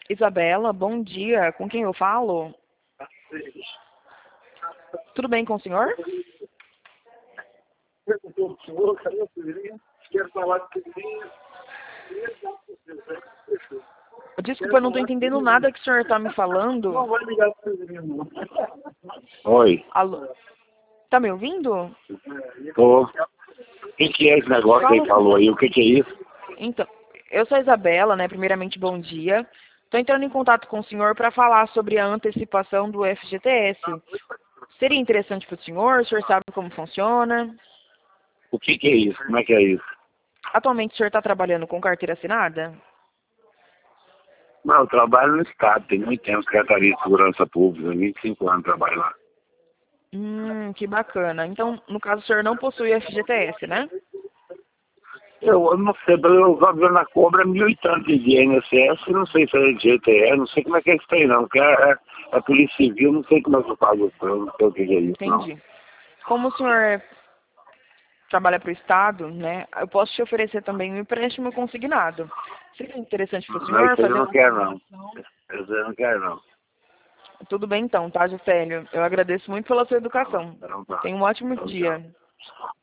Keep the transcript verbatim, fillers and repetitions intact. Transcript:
Isabela, bom dia. Com quem eu falo? Tudo bem com o senhor? Quero falar com o senhor. Desculpa, eu não estou entendendo nada que o senhor está me falando. Não vai ligar para o senhor. Oi, Alô? Tá me ouvindo? tô. O que, que é esse negócio que ele falou aí? O que, que é isso? Então, eu sou a Isabela, né? Primeiramente, bom dia. Estou entrando em contato com o senhor para falar sobre a antecipação do F G T S. Seria interessante para o senhor? O senhor sabe como funciona? O que, que é isso? Como é que é isso? Atualmente, o senhor está trabalhando com carteira assinada? Não, eu trabalho no Estado, tem muito tempo, Secretaria de Segurança Pública, vinte e cinco anos trabalho lá. Hum, que bacana. Então, no caso, o senhor não possui F G T S, né? Eu, eu não sei, eu vou ver na cobra mil e tanto de I N S S, não sei se é de G T E, não sei como é que é isso aí não, porque é, é, é Polícia Civil, não sei como é que eu pago isso, eu não sei o que, que é isso não. Entendi. Como o senhor trabalha para o Estado, né? Eu posso te oferecer também um empréstimo consignado. Seria interessante para o Não, senhor isso aí eu fazer não uma quero não, simulação? isso aí eu não quero não. Tudo bem então, tá, Juscelio? Eu agradeço muito pela sua Tá bom, educação. então tá. Tenha um ótimo Então, tchau. dia.